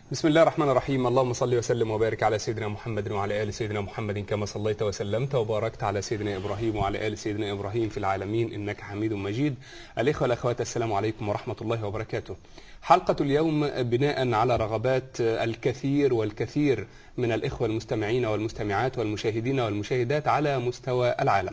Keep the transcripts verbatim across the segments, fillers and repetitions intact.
بسم الله الرحمن الرحيم. اللهم صل وسلم وبارك على سيدنا محمد وعلى آل سيدنا محمد كما صليت وسلمت وباركت على سيدنا إبراهيم وعلى آل سيدنا إبراهيم في العالمين إنك حميد مجيد. الإخوة والأخوات، السلام عليكم ورحمة الله وبركاته. حلقة اليوم بناء على رغبات الكثير والكثير من الإخوة المستمعين والمستمعات والمشاهدين والمشاهدات على مستوى العالم.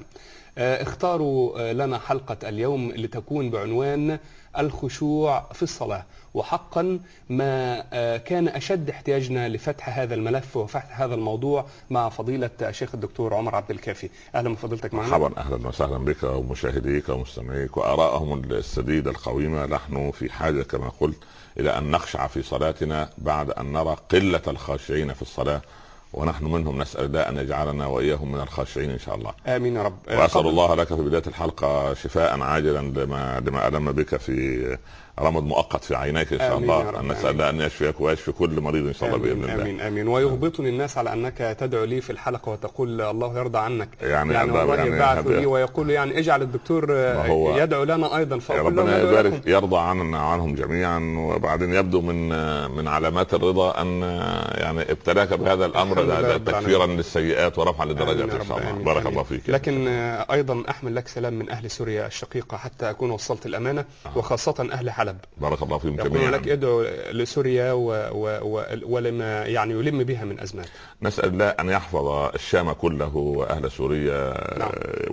اختاروا لنا حلقة اليوم لتكون بعنوان الخشوع في الصلاة، وحقا ما كان أشد احتياجنا لفتح هذا الملف وفتح هذا الموضوع مع فضيلة الشيخ الدكتور عمر عبد الكافي. أهلا بفضيلتك معنا. مرحبا، أهلا وسهلا بك ومشاهديك ومستمعيك وآرائهم السديدة القويمة. نحن في حاجة كما قلت إلى أن نخشع في صلاتنا بعد أن نرى قلة الخاشعين في الصلاة، ونحن منهم. نسأل الله أن يجعلنا وإياهم من الخاشعين إن شاء الله. آمين يا رب. وأسأل قبل... الله لك في بداية الحلقة شفاء عاجلا لما لما ألم بك في رمض مؤقت في عينيك إن شاء الله. أن نسأل الله أن يشفيك ويشفي كل مريض إن شاء الله بإذن الله. آمين آمين. ويغبطني الناس على أنك تدعو لي في الحلقة وتقول الله يرضى عنك، يعني يعني والله يعني يبعث لي ويقول يعني اجعل الدكتور يدعو لنا أيضا، فأقول ربنا يبارك يرضى عنا عنهم جميعا. وبعدين يبدو من من علامات الرضا أن يعني ابتلاك بهذا الأمر تكفيرا للسيئات ورفعا للدرجات إن شاء الله. بارك آمين. الله فيك. لكن أيضا أحمل لك سلام من أهل سوريا الشقيقة حتى أكون وصلت الأمانة، وخاصة أهل حلب. بارك الله فيهم جميعا. يقول لك ادعو لسوريا و... و... و... ولما يعني يلم بها من أزمات. نسأل الله أن يحفظ الشام كله وأهل سوريا. نعم.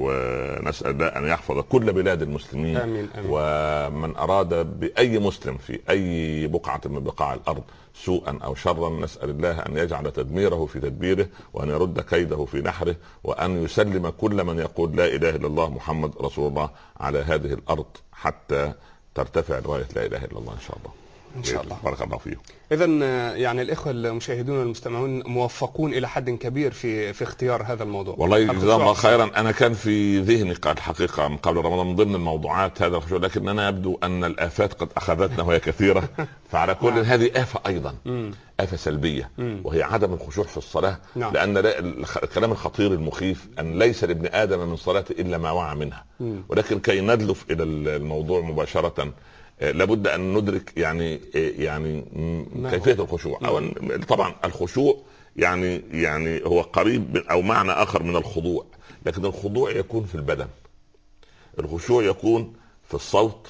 ونسأل الله أن يحفظ كل بلاد المسلمين. آمين آمين. ومن أراد بأي مسلم في أي بقعة من بقاع الأرض سوءا أو شرا، نسأل الله أن يجعل تدميره في تدبيره، وأن يرد كيده في نحره، وأن يسلم كل من يقول لا إله إلا الله محمد رسول الله على هذه الأرض حتى ترتفع لغاية لا إله إلا الله إن شاء الله. إن شاء الله. بارك الله فيكم. إذن يعني الإخوة المشاهدون والمستمعون موفقون إلى حد كبير في في اختيار هذا الموضوع. والله جزاهم الله خيرا. أنا كان في ذهني الحقيقة من قبل رمضان من ضمن الموضوعات هذا الخشوع، لكن أنا يبدو أن الآفات قد أخذتنا وهي كثيرة. فعلى كل هذه آفة أيضا، آفة سلبية، وهي عدم الخشوع في الصلاة. نعم. لأن الكلام الخطير المخيف أن ليس لابن آدم من صلاته إلا ما وعى منها. ولكن كي ندلف إلى الموضوع مباشرة لابد ان ندرك يعني يعني كيفيه الخشوع. او طبعا الخشوع يعني يعني هو قريب او معنى اخر من الخضوع، لكن الخضوع يكون في البدن، الخشوع يكون في الصوت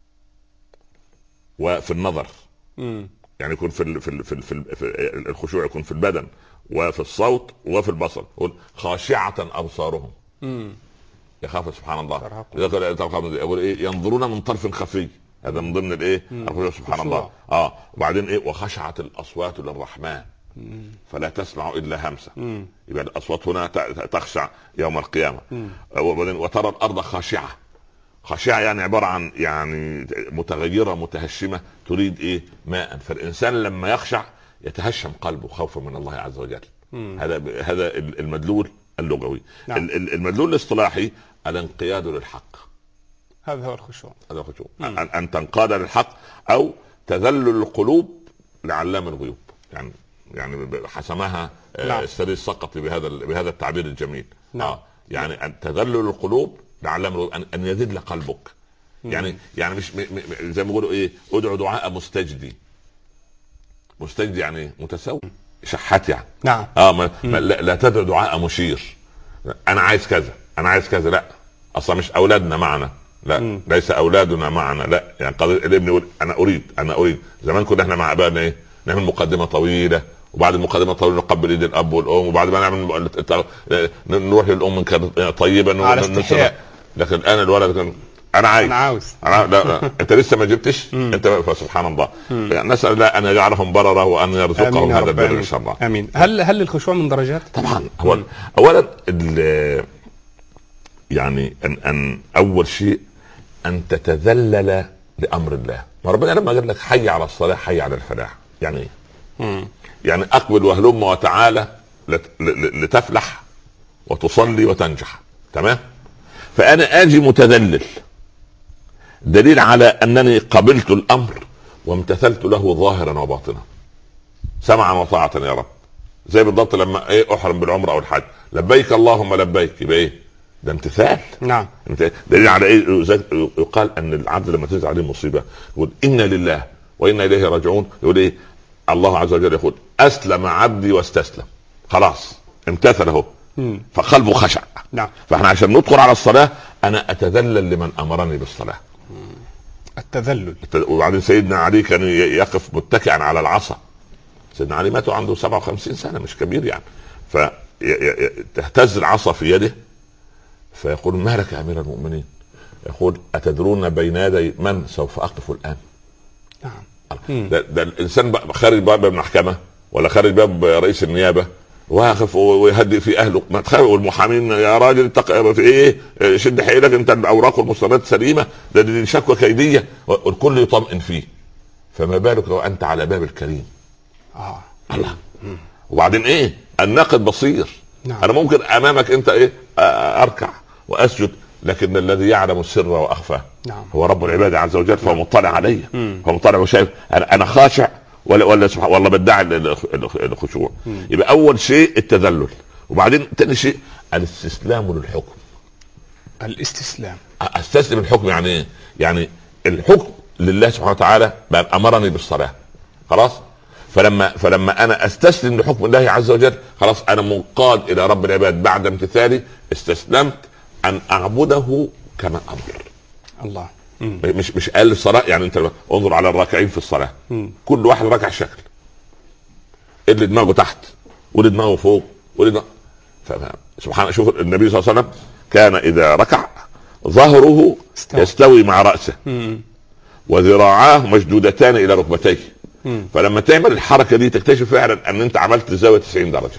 وفي النظر. م. يعني يكون في ال في ال في, ال في, ال في الخشوع يكون في البدن وفي الصوت وفي البصر. خاشعة ابصارهم يخاف سبحان الله. يقول ايه؟ ينظرون من طرف خفي. هذا من ضمن الايه؟ الخشوع سبحان خشوع. الله. اه وبعدين ايه؟ وخشعت الاصوات للرحمن مم. فلا تسمع الا همسه. مم. يبقى الاصوات هنا تخشع يوم القيامه. وبعدين وترى الارض خاشعه. خاشعه يعني عباره عن يعني متغيره متهشمه تريد ايه؟ ماء. فالانسان لما يخشع يتهشم قلبه خوفا من الله عز وجل. مم. هذا هذا المدلول اللغوي. نعم. المدلول الاصطلاحي الانقياد للحق. هذا هو الخشوع. هذا هو الخشوع. أن, أن تنقاد للحق أو تذلل القلوب لعلام الغيوب. يعني يعني حسمها نعم. السري السقطي بهذا بهذا التعبير الجميل. نعم. آه يعني أن تذلل القلوب لعلام الغيوب، أن, أن يذل قلبك. مم. يعني يعني مش م م زي ما بيقولوا إيه؟ ادعو دعاء مستجدي. مستجدي يعني متساوي، شحات يعني. نعم. آه ما ما لا, لا تدعو دعاء مشير. أنا عايز كذا، أنا عايز كذا. لا، أصلا مش أولادنا معنا. لا مم. ليس اولادنا معنا. لا، يعني قضيه الابن يقول انا اريد انا اريد. زمان كنا احنا مع ابائنا ايه؟ نعمل مقدمه طويله، وبعد المقدمه الطويله نقبل ايد الاب والام، وبعد ما نعمل نروح للام كانت طيبه على استحياء. لكن الان الولد كان انا عايز انا عاوز أنا لا, لا. انت لسه ما جبتش. انت فسبحان الله. يعني نسال الله ان يجعلهم برره وان يرزقهم هذا البر ان شاء الله. امين. هل هل الخشوع من درجات؟ طبعا. هو اولا يعني ان ان اول شيء أن تتذلل لأمر الله. ما ربنا لما قال لك حي على الصلاة حي على الفلاح يعني إيه؟ مم. يعني أقبل وهلم وتعالى لتفلح وتصلي وتنجح. تمام. فأنا آجي متذلل، دليل على أنني قبلت الأمر وامتثلت له ظاهرا وباطنا، سمعا وطاعة يا رب. زي بالضبط لما إيه أحرم بالعمرة أو الحج، لبيك اللهم لبيك، يبقى إيه؟ ده امتثال. نعم. دليل على ايه؟ يقال ان العبد لما تنزل عليه مصيبه يقول انا لله وانا اليه راجعون، يقول ايه؟ الله عز وجل يقول أسلم عبدي واستسلم، خلاص امتثل اهو، فقلبه خشع. نعم. فاحنا عشان ندخل على الصلاة أنا أتذلل لمن أمرني بالصلاة. التذلل. وبعدين سيدنا علي كان يقف متكئا على العصا. سيدنا علي مات عنده سبعة وخمسين سنة، مش كبير يعني. فتهتز العصا في يده فيقول ما لك يا أمير المؤمنين؟ يقول أتدرون بين يدي من سوف أقف الآن؟ نعم. ده, ده الإنسان خارج باب المحكمة ولا خارج باب رئيس النيابة واقف ويهدئ في اهله، ما تخاف. والمحامين يا راجل اتق في ايه، شد حيلك انت، الاوراق والمستندات سليمه، ده دي شكوى كيديه، والكل يطمئن فيه. فما بالك لو انت على باب الكريم؟ اه الله. وبعدين ايه؟ الناقد بصير. نعم. انا ممكن امامك انت ايه اركع واسجد، لكن الذي يعلم السر واخفاه نعم. هو رب العباد عز وجل، فهو مطلع علي، هو مطلع وشايف انا انا خاشع ولا ولا سبحان والله بدعي الخشوع. يبقى اول شيء التذلل، وبعدين ثاني شيء الاستسلام للحكم. الاستسلام، استسلم الحكم يعني ايه؟ يعني الحكم لله سبحانه وتعالى بأن امرني بالصلاه، خلاص. فلما فلما انا استسلم لحكم الله عز وجل خلاص انا منقاد الى رب العباد. بعد امتثالي استسلمت ان اعبده كما امر الله. مم. مش مش قال الصلاه يعني انت انظر على الراكعين في الصلاه، مم. كل واحد راكع شكل، اللي دماغه تحت واللي دماغه فوق واللي دماغه... سبحان. شوف النبي صلى الله عليه وسلم كان اذا ركع ظهره استوى. يستوي مع راسه، مم. وذراعاه مشدودتان الى ركبتيه. مم. فلما تعمل الحركه دي تكتشف فعلا ان انت عملت زاويه تسعين درجه.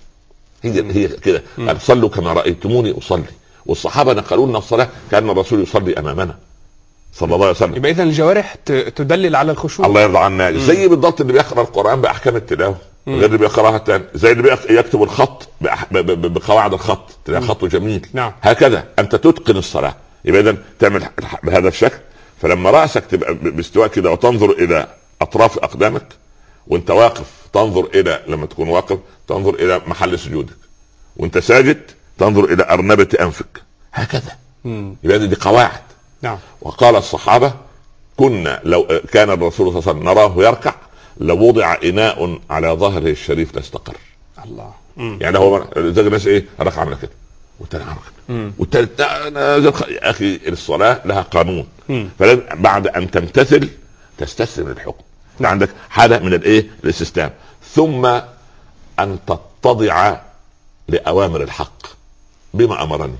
هي مم. هي كده. صلوا كما رايتموني اصلي. والصحابه نقلوا لنا الصلاه كان الرسول يصلي امامنا صلى الله عليه وسلم. يبقى اذا الجوارح تدلل على الخشوع. الله يرضى عنا. زي بالضبط اللي بيقرا القران باحكام التلاوه غير اللي بيقراها الثاني، زي اللي يكتب الخط بقواعد الخط تلاقي خطه جميل. نعم. هكذا انت تتقن الصلاه. يبقى اذا تعمل بهذا الشكل، فلما راسك تبقى باستواء كده وتنظر الى اطراف اقدامك وانت واقف، تنظر الى لما تكون واقف تنظر الى محل سجودك، وانت ساجد تنظر الى ارنبه انفك، هكذا. يبقى دي قواعد. نعم. وقال الصحابة كنا لو كان الرسول صلى الله عليه وسلم نراه يركع لوضع إناء على ظهره الشريف لاستقر. الله. مم. يعني هو زي الناس ايه ركع عمل كده والتاني عمل كده والتالت يا اخي الصلاة لها قانون. فلازم بعد ان تمتثل تستسلم للحكم. نعم. عندك حالة من الايه الاستسلام، ثم ان تتضع لأوامر الحق. بما امرني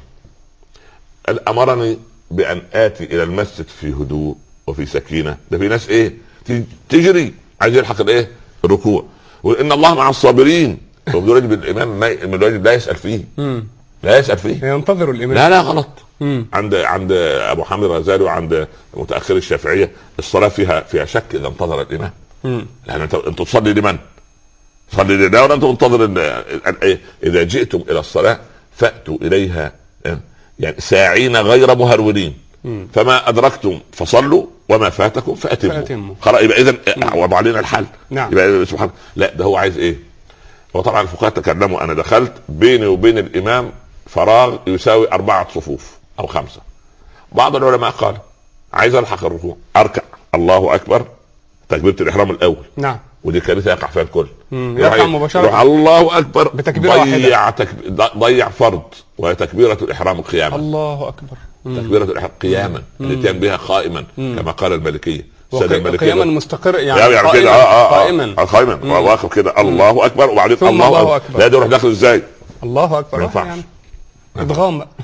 امرني بان اتي الى المسجد في هدوء وفي سكينه. ده في ناس ايه تجري عايز يلحق الايه الركوع، وان الله مع الصابرين. الواجب الامام من الواجب لا يسال فيه. مم. لا يسال فيه، ينتظر الامام. لا لا غلط. مم. عند عند ابو حامد الغزالي وعند متاخر الشافعيه الصلاه فيها فيها شك اذا انتظر الامام. مم. لان انت انت تصلي لمن؟ تصلي لله ولا انت منتظر؟ اذا جئتم الى الصلاه فاتوا اليها يعني ساعين غير مهرولين. مم. فما ادركتم فصلوا وما فاتكم فاتموا. خلاص يبقى اذا وضع علينا الحل. نعم. يبقى سبحان لا ده هو عايز ايه. هو طبعا الفقهاء تكلموا، انا دخلت بيني وبين الامام فراغ يساوي اربعه صفوف او خمسه. بعض العلماء قال عايز الحق الركوع اركع الله اكبر تكبيره الاحرام الاول. نعم. ودي كارثه يقع فيها الكل. يركع مباشره الله اكبر بتكبيره ضيع واحده. تك... ضيع فرض وهي تكبيره الاحرام قياما. الله اكبر. تكبيره الاحرام قياما الاتيان بها قائما. مم. كما قال المالكيه. قياما مستقر يعني, يعني قائما. كده اه اه قائما آه قائما واقف كده الله اكبر وبعدين الله, الله اكبر, أكبر. لا ده يروح داخل ازاي؟ الله اكبر. ما ينفعش يعني ادغام بقى.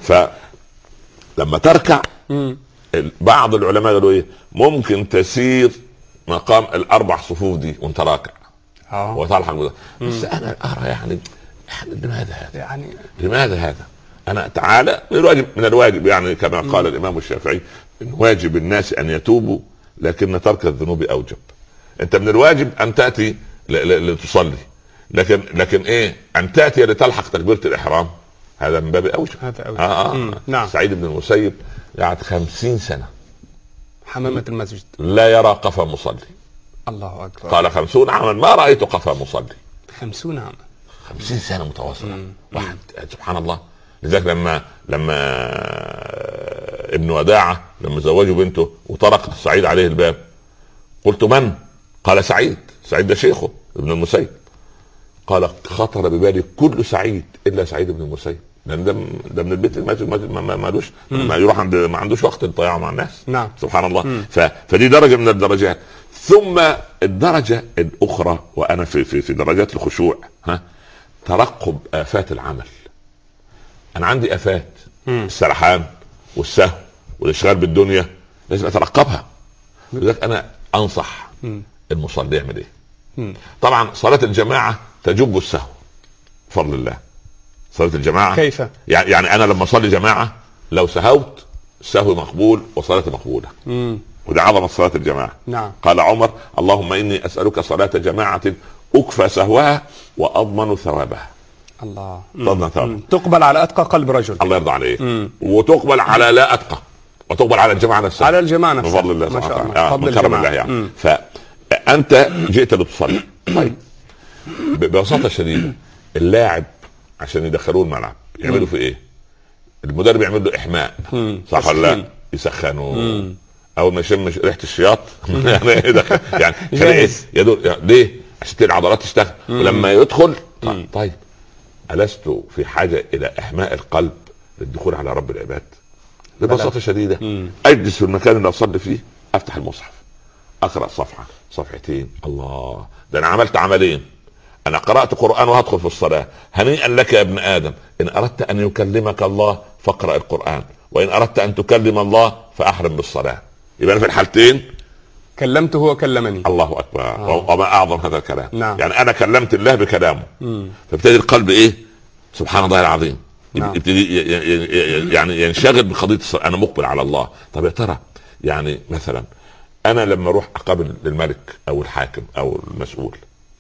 فلما تركع بعض العلماء قالوا ايه ممكن تسير مقام الاربع صفوف دي وانت راكع اه وتلحق بده. بس انا ارى يعني يعني لماذا هذا؟ يعني لماذا هذا؟ انا تعالى من الواجب من الواجب يعني كما قال مم. الامام الشافعي من واجب الناس ان يتوبوا لكن ترك الذنوب اوجب. انت من الواجب ان تاتي لتصلي، لكن لكن ايه ان تاتي لتلحق تكبيره الاحرام هذا من باب اوجب. هذا اوجب. آه آه. نعم. سعيد بن المسيب قعد خمسين سنه حمامه المسجد لا يرى قفا مصلي. الله اكبر. قال خمسون عاما ما رايت قفا مصلي. خمسون عاما خمسين سنه متواصله. واحد سبحان الله. لذلك لما لما ابن وداعه لما زوجوا بنته وطرق سعيد عليه الباب قلت من؟ قال سعيد. سعيد ده شيخه ابن المسيب. قال خطر ببالي كل سعيد الا سعيد بن المسيب، لان ده ده من البيت ما مالوش ما يروح عند ما عندوش وقت يضيعه مع الناس. نعم. سبحان الله. ف... فدي درجه من الدرجات. ثم الدرجه الاخرى وانا في في في درجات الخشوع، ها، ترقب آفات العمل. انا عندي آفات، مم. السرحان والسهو والاشغال بالدنيا لازم اترقبها. لذلك انا انصح مم. المصلي يعمل ايه؟ مم. طبعا صلاة الجماعة تجب السهو بفضل الله. صلاة الجماعة كيف؟ يعني, يعني انا لما اصلي جماعة لو سهوت سهو مقبول وصلاتي مقبولة. مم. وده عظمة صلاة الجماعة. نعم. قال عمر اللهم اني اسألك صلاة جماعة اكفى سهوها واضمن ثوابها. الله. تقبل على اتقى قلب رجل. الله يرضى عليه. مم. وتقبل على لا اتقى، وتقبل على الجماعة نفسها. على الجماعة نفسها بفضل الله ما شاء الله. آه بفضل الله يعني. فانت جئت لتصلي. طيب ببساطة شديدة اللاعب عشان يدخلوه الملعب يعملوا في ايه؟ المدرب يعمل له احماء، صح ولا لا؟ يسخنوا اول ما يشم ريحة الشياط يعني يعني يدور ليه؟ عشان العضلات تشتغل. ولما يدخل طيب ألست في حاجة إلى إحماء القلب للدخول على رب العباد؟ ببساطة شديدة مم. أجلس في المكان اللي أصلي فيه، أفتح المصحف، أقرأ صفحة صفحتين، الله ده أنا عملت عملين. أنا قرأت قرآن وهدخل في الصلاة. هنيئا لك يا ابن آدم إن أردت أن يكلمك الله فاقرأ القرآن، وإن أردت أن تكلم الله فأحرم بالصلاة. يبقى في الحالتين كلمته وكلمني. الله اكبر. آه. وما اعظم هذا الكلام. نعم. يعني انا كلمت الله بكلامه. فابتدي القلب ايه؟ سبحان الله العظيم. نعم. يبتدي يعني ينشغل بقضيه الصلاة. انا مقبل على الله. طب يا ترى يعني مثلا انا لما اروح اقابل الملك او الحاكم او المسؤول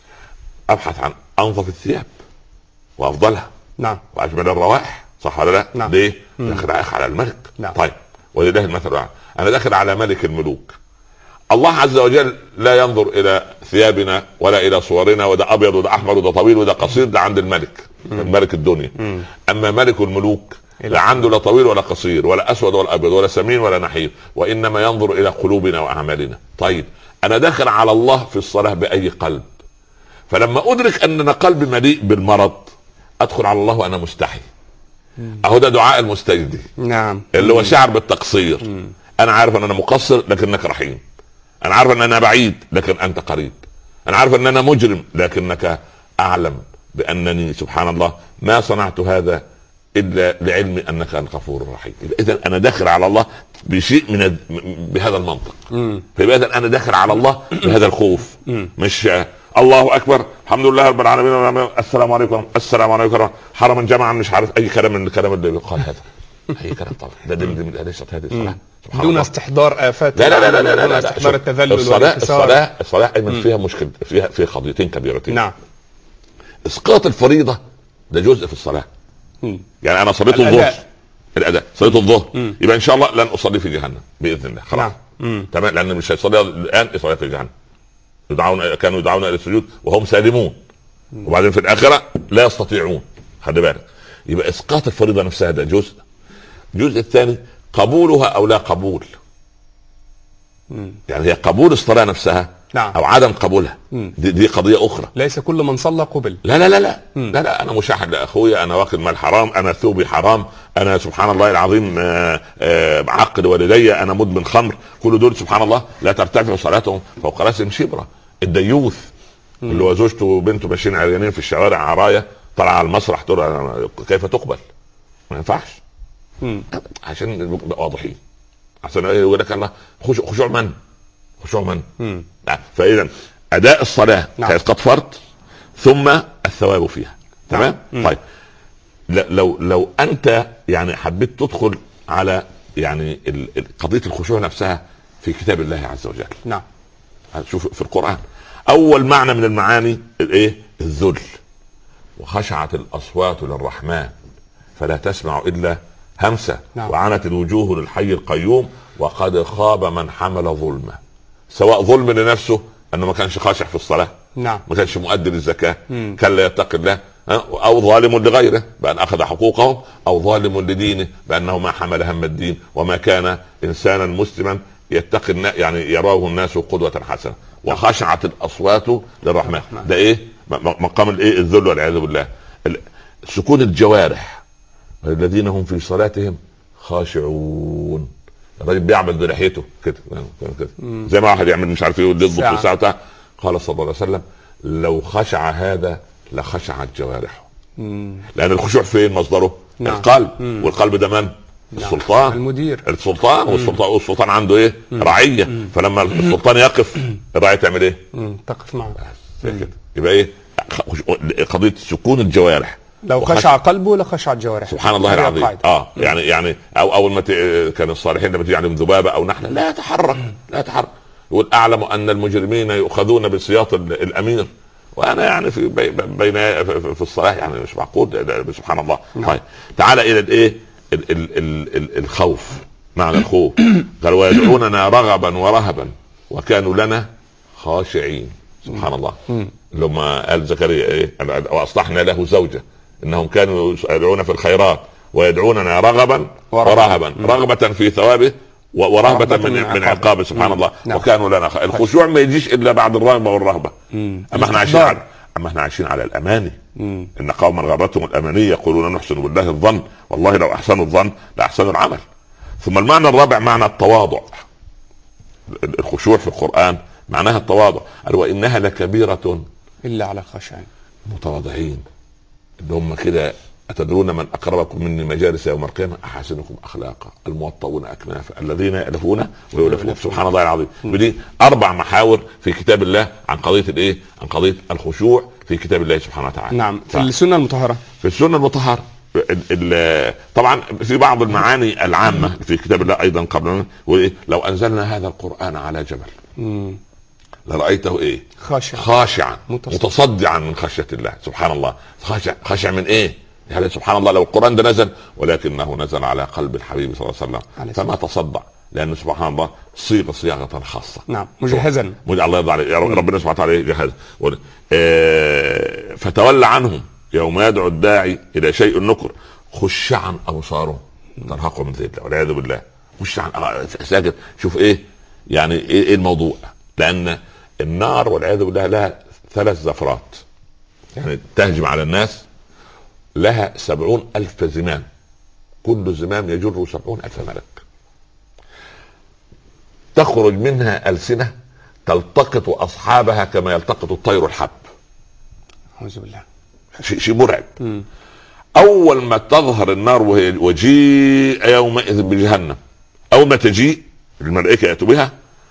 ابحث عن انظف الثياب وافضلها. نعم. واجمل الروائح، صح ولا لا؟ نعم. ليه؟ داخل على الملك. نعم. طيب ولله المثل الاعلى. انا داخل على ملك الملوك. الله عز وجل لا ينظر الى ثيابنا ولا الى صورنا، وده ابيض وده احمر وده طويل وده قصير، ده عند الملك. مم. ملك الدنيا. مم. اما ملك الملوك لا عنده لا طويل ولا قصير ولا اسود ولا ابيض ولا سمين ولا نحيف، وانما ينظر الى قلوبنا واعمالنا. طيب انا داخل على الله في الصلاة باي قلب؟ فلما ادرك ان قلبي مليء بالمرض ادخل على الله وانا مستحي. مم. اهو ده دعاء المستجدي. نعم. اللي هو شعر بالتقصير. مم. انا عارف ان انا مقصر لكنك رحيم. انا عارف ان انا بعيد لكن انت قريب. انا عارف ان انا مجرم لكنك اعلم بانني سبحان الله ما صنعت هذا الا لعلمي انك الغفور الرحيم. اذا انا داخل على الله بشيء من ال... بهذا المنطق. فيبقى اذا انا داخل على الله بهذا الخوف. مم. مش الله اكبر الحمد لله رب العالمين السلام عليكم السلام عليكم حرما جمعا مش عارف اي كلام من الكلام اللي بيقال هذا. اي كلام طبعا. ده دي من ليست هذه الصلاه دون استحضار آفات. لا لا لا لا لا, لا, لا. استحضار التذلل الصلاة والانكسار. الصلاة الصلاة أيضا فيها مشكلة، فيها في قضيتين كبيرتين. نعم. إسقاط الفريضة ده جزء في الصلاة. مم. يعني أنا صليت الظهر، الأداء صليت الظهر، يبقى إن شاء الله لن أصلي في جهنم بإذن الله. خلاص. نعم. تمام. لأن مش هيصلي الآن يصلي في جهنم. يدعون كانوا يدعون إلى السجود وهم سالمون. مم. وبعدين في الآخرة لا يستطيعون. خلي بالك. يبقى إسقاط الفريضة نفسها ده جزء. الجزء الثاني قبولها او لا قبول. مم. يعني هي قبول الصلاة نفسها. نعم. او عدم قبولها. دي, دي قضية اخرى. ليس كل من صلى قبل. لا لا لا لا مم. لا لا انا مشاحن لاخويا، انا واخد مال حرام، انا ثوبي حرام، انا سبحان الله العظيم عقد والدي، انا مدمن خمر. كل دول سبحان الله لا ترتفع صلاتهم فوق راسهم شبرة. الديوث مم. اللي هو زوجته وبنته ماشيين عريانين في الشوارع عرايا طلع على المسرح تقول كيف تقبل؟ ما ينفعش. مم. عشان نبقى واضحين، عشان يقول لك الله خشوع من خشوع من مم. فاذا اداء الصلاه نعم. كاسقاط فرض ثم الثواب فيها. تمام. نعم. طيب لو لو انت يعني حبيت تدخل على يعني قضيه الخشوع نفسها في كتاب الله عز وجل. نعم. شوف في القران اول معنى من المعاني الايه؟ الذل. وخشعت الاصوات للرحمن فلا تسمع الا همسة. نعم. وعنت الوجوه للحي القيوم وقد خاب من حمل ظلمه. سواء ظلم لنفسه انه ما كانش خاشع في الصلاة. نعم. ما كانش مؤدي للزكاة. كان لا يتقي الله، او ظالم لغيره بان اخذ حقوقهم، او ظالم لدينه بانه ما حمل هم الدين وما كان انسانا مسلما يتقي يعني يراه الناس قدوة حسنة. وخشعت الاصوات للرحمن. ده ايه؟ مقام الايه؟ الذل والعياذ بالله. سكون الجوارح. الذين هم في صلاتهم خاشعون. الراجل بيعمل بلحيته كده كده زي ما واحد يعمل مش عارف ايه يضبط في ساعته. قال صلى الله عليه وسلم لو خشع هذا لخشعت جوارحه. لان الخشوع فين مصدره؟ نعم. القلب. مم. والقلب ده من؟ نعم. السلطان. المدير. السلطان. والسلطان والسلطان عنده ايه؟ مم. رعيه. مم. فلما السلطان يقف الرعيه تعمل ايه؟ مم. تقف معه. كده يبقى ايه؟ قضيه سكون الجوارح. لو خشع قلبه لخشع جوارحه. سبحان الله العظيم. اه يعني يعني او اول ما كان الصالحين لما تيجي عليهم ذبابه او نحله لا يتحرك لا يتحرك. يقول اعلم ان المجرمين يؤخذون بسياط الامير وانا يعني في بين في الصلاه يعني مش معقول. سبحان الله. طيب تعال الى الايه؟ الخوف. معنى الخوف قال ويدعوننا رغبا ورهبا وكانوا لنا خاشعين. سبحان الله. لما قال زكريا ايه؟ واصلحنا له زوجه انهم كانوا يدعون في الخيرات ويدعوننا رغبا ورهبا. رغبه في ثوابه ورهبة من, من عقابه. سبحان مم. الله. نعم. وكانوا لنا خ... الخشوع ما يجيش الا بعد الرغبه والرهبه. مم. اما احنا عايشين على اما احنا عايشين على الاماني. مم. ان قوما غرتهم الاماني يقولون نحسن بالله الظن والله لو احسنوا الظن لاحسنوا العمل. ثم المعنى الرابع معنى التواضع. الخشوع في القران معناها التواضع. قال وانها لكبيره الا على الخاشعين. متواضعين اللي هم كده. أتدرون من أقربكم مني مجالس يوم القيامة أحسنكم أخلاقا الموطؤون أكنافا الذين يألفون ويؤلفون. سبحان الله العظيم. ودي أربع محاور في كتاب الله عن قضية الإيه؟ عن قضية الخشوع في كتاب الله سبحانه وتعالى. نعم. في السنة المطهرة. في السنة المطهرة طبعا في بعض المعاني العامة في كتاب الله أيضا قبل لو أنزلنا هذا القرآن على جبل مم. لرأيته إيه؟ خاشعا خاشعا متصدعا من خشية الله. سبحان الله. خاشع خاشع من إيه؟ يعني سبحان الله لو القرآن ده نزل ولكنه نزل على قلب الحبيب صلى الله عليه وسلم فما تصدع لأنه سبحان الله صيغ صياغة خاصة. نعم مجهزا. الله يرضى عليه ربنا سبحانه وتعالى جهز. اه فتولى عنهم يوم يدعو الداعي إلى شيء نكر خشعا أبصارهم ترهقهم من ذل والعياذ بالله. خشعا ساجد. شوف إيه يعني إيه, إيه الموضوع؟ لأن النار والعياذ بالله لها ثلاث زفرات يعني تهجم على الناس. لها سبعون ألف زمام كل زمام يجر سبعون ألف ملك. تخرج منها ألسنة تلتقط أصحابها كما يلتقط الطير الحب. أعوذ بالله. شيء مرعب. م. أول ما تظهر النار وهي وجيء يومئذ بجهنم أول ما تجيء الملائكة يأتوا بها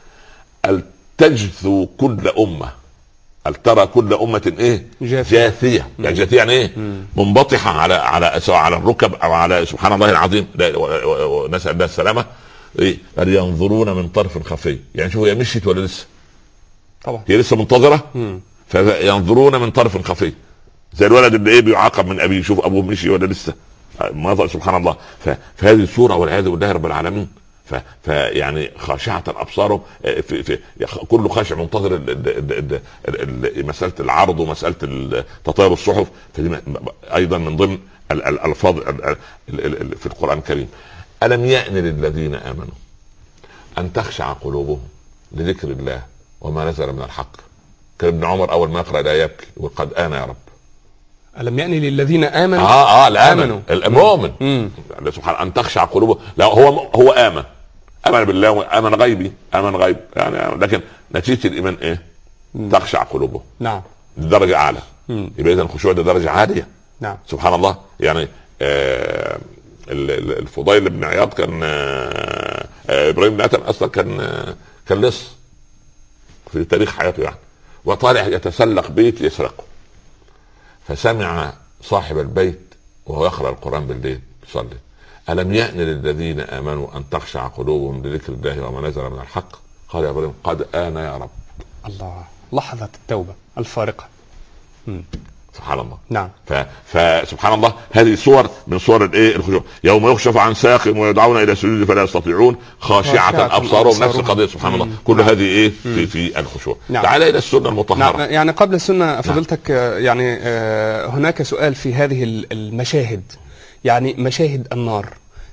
تجثو كل أمة. هل ترى كل أمة إيه؟ جاثية. جاثية يعني جاثية يعني إيه؟ مم. منبطحة على على سواء على الركب أو على سبحان الله العظيم نسأل الله السلامة. إيه؟ قال ينظرون من طرف خفي يعني شوف هي مشيت ولا لسه؟ طبعا هي لسه منتظرة. مم. فينظرون من طرف خفي زي الولد اللي إيه بيعاقب من أبيه يشوف أبوه مشي ولا لسه. ما سبحان الله. فهذه الصورة والعياذ بالله رب العالمين. فيعني خاشعة الابصار في في كل خاشع منتظر مساله العرض ومساله تطاير الصحف. فدي ايضا من ضمن الالفاظ في القران الكريم. الم يأن للذين امنوا ان تخشع قلوبهم لذكر الله وما نزل من الحق. كان ابن عمر اول ما يقرأ لا يبكي وقد آن يا رب. ألم يأن للذين آمنوا اه اه الآمنوا المؤمن سبحان ان تخشع قلوبهم. لا هو هو آمن امن بالله امن غيبي امن غيب يعني لكن نتيجه الايمان ايه؟ مم. تخشع قلوبهم. نعم درجه اعلى. يبقى اذا الخشوع ده درجه عاليه. نعم سبحان الله. يعني آه الفضيل بن عياض كان آه ابراهيم بن ادهم اصلا كان آه كان لص في تاريخ حياته يعني وطالع يتسلق بيت يسرقه فسمع صاحب البيت وهو يقرأ القرآن بالليل يصلي ألم يأن للذين آمنوا أن تخشع قلوبهم لذكر الله وما نزل من الحق. قال يا إبراهيم قد آن يا رب. الله لحظة التوبة الفارقة. مم. سبحان الله. نعم. فسبحان الله هذه صور من صور الايه الخشوع. يوم يكشف عن ساق ويدعون الى سجود فلا يستطيعون خاشعة ابصارهم. نفس القضيه سبحان الله. كل نعم. هذه ايه في في الخشوع. نعم. تعال الى السنه المطهره. نعم. يعني قبل السنه فضلتك نعم. يعني آه هناك سؤال في هذه المشاهد يعني مشاهد النار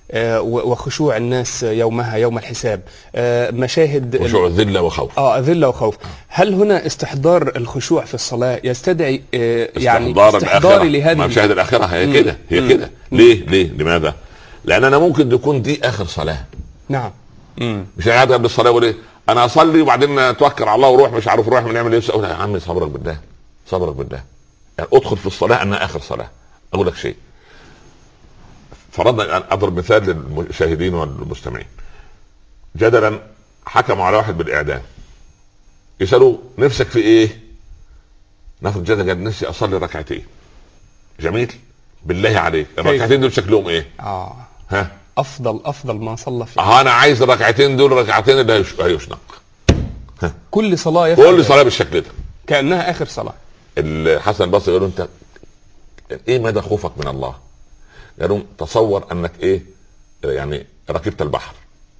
وخشوع الناس يومها يوم الحساب، مشاهد خشوع ذلة وخوف. اه ذلة وخوف. هل هنا استحضار الخشوع في الصلاة يستدعي يعني استحضار استحضاري لهذه مشاهد الآخرة؟ هي كده هي كده. ليه ليه لماذا؟ لأن أنا ممكن تكون دي آخر صلاة. نعم. مم. مش قاعد قبل الصلاة ولا أنا أصلي وبعدين توكل على الله وروح مش عارف روح بنعمل إيه. يا عمي صبرك بالله صبرك بالله، يعني ادخل في الصلاة أنها آخر صلاة. أقول لك شيء، فرضنا أن أضرب مثال للمشاهدين والمستمعين. جدلا حكموا على واحد بالإعدام، يسألوا نفسك في إيه؟ ناخد جدلا قال نفسي أصلي ركعتين. جميل، بالله عليك الركعتين دول شكلهم إيه؟ آه ها؟ أفضل أفضل ما صلى فيه. آه أنا عايز الركعتين دول ركعتين اللي هيشنق. كل صلاة كل صلاة بالشكل ده كأنها آخر صلاة. الحسن البصري يقولوا أنت إيه مدى خوفك من الله؟ قالوا تصور انك ايه، يعني ركبت البحر،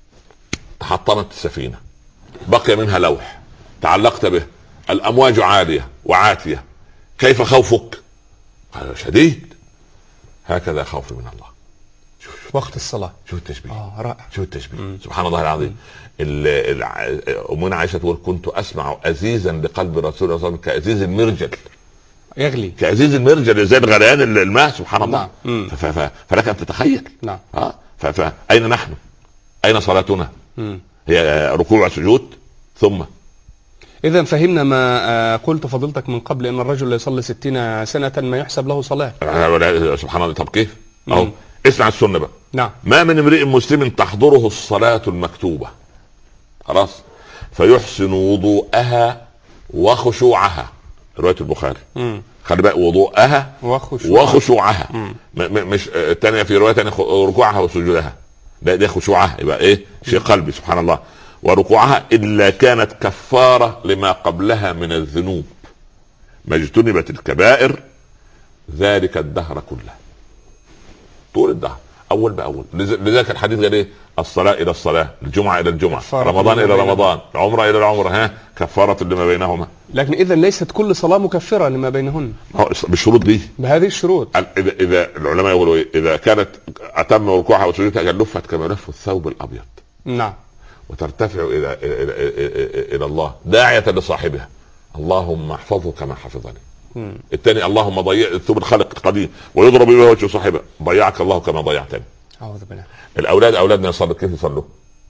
تحطمت السفينة، بقي منها لوح تعلقت به، الامواج عالية وعاتية، كيف خوفك؟ قال شديد. هكذا خوفي من الله. شوف وقت الصلاة. شوف التشبيه. اه رائع. شوف التشبيه. مم. سبحان الله العظيم. امنا عائشة تقول كنت اسمع ازيزا لقلب رسول الله صلى الله عليه وسلم كازيز المرجل، يغلي كعزيز المرجل زي الغليان الماء. سبحان الله. نعم. ف... ف... فلك ان تتخيل. نعم. اه ف... ف... اين نحن؟ اين صلاتنا؟ مم. هي ركوع وسجود ثم. اذا فهمنا ما قلت فضيلتك من قبل ان الرجل يصلي ستين سنة ما يحسب له صلاة. سبحان الله. طب كيف؟ اهو اسمع السنة بقى. نعم. ما من امرئ مسلم تحضره الصلاة المكتوبة خلاص فيحسن وضوءها وخشوعها، رواية البخاري. مم. خلي بقى وضوءها وخشوعها, وخشوعها. م- مش الثانيه في روايه ثانيه ركوعها وسجودها، ده ده خشوعها يبقى ايه؟ شيء قلبي. سبحان الله. وركوعها الا كانت كفاره لما قبلها من الذنوب، ما اجتنبت الكبائر ذلك الدهر كله، طول الدهر اول باول. لذلك الحديث قال ايه؟ الصلاه الى الصلاه، الجمعه الى الجمعه، رمضان الى رمضان، العمره الى العمره، ها كفاره لما بينهما. لكن اذا ليست كل صلاه مكفره لما بينهن بالشروط دي، بهذه الشروط. اذا اذا العلماء يقولوا ايه؟ اذا كانت اتم ركوعها وسجودها قال لفت كما لف الثوب الابيض. نعم. وترتفع الى الى الى, إلى الله داعيه لصاحبها اللهم احفظه كما حفظني. الثاني اللهم ضيع الثوب الخلق القديم ويضرب به وجه صاحبه، ضيعك الله كما ضيعتني. اعوذ بالله. الاولاد اولادنا يصلوا كيف يصلوا؟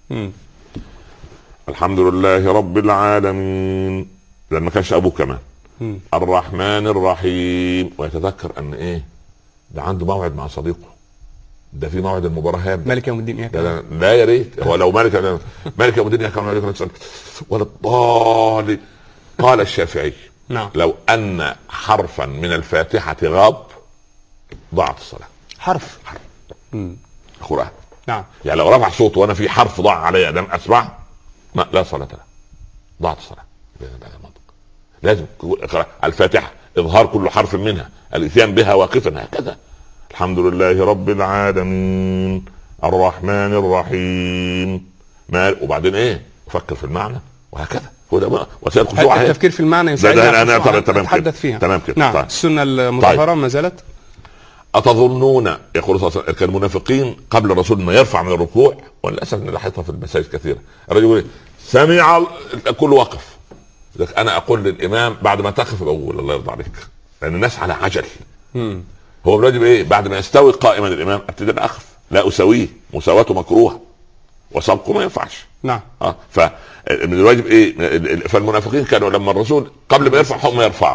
الحمد لله رب العالمين، لان ما كانش ابوه كمان. مم. الرحمن الرحيم، ويتذكر ان ايه ده عنده موعد مع صديقه، ده في موعد المباراه هام مالك يوم الدين اياك. لا, لا يا ريت هو لو مالك مالك يوم الدين اياك ولا الضالين. قال الشافعي نعم. لو ان حرفا من الفاتحه غاب ضاعت الصلاه. حرف حرف امم قرآن. نعم. يعني لو رفع صوته وانا في حرف ضاع علي لم اسمع، ما لا صلاه له، ضاعت الصلاه. لازم الفاتحه اظهار كل حرف منها، الاتيان بها واقفا هكذا. الحمد لله رب العالمين الرحمن الرحيم ما، وبعدين ايه؟ فكر في المعنى وهكذا. هو ده وسائل الخشوع. التفكير في المعنى يساعدنا انا اتحدث فيها. تمام كده. نعم. طيب. السنه المطهره طيب. ما زالت. أتظنون يقول صلى الله عليه وسلم كان المنافقين قبل الرسول ما يرفع من الركوع، وللأسف نلاحظها في المساجد كثيرا، الرجل يقول سمع الكل وقف، أنا أقول للإمام بعد ما تقف بقول الله يرضى عليك، لأن الناس على عجل. مم. هو الواجب إيه؟ بعد ما يستوي قائما الإمام أبتدي أقف، لا أسويه، مساواته مكروه وسبقه ما ينفعش. نعم. أه فمن الواجب إيه؟ فالمنافقين كانوا لما الرسول قبل ما يرفع هم يرفعوا،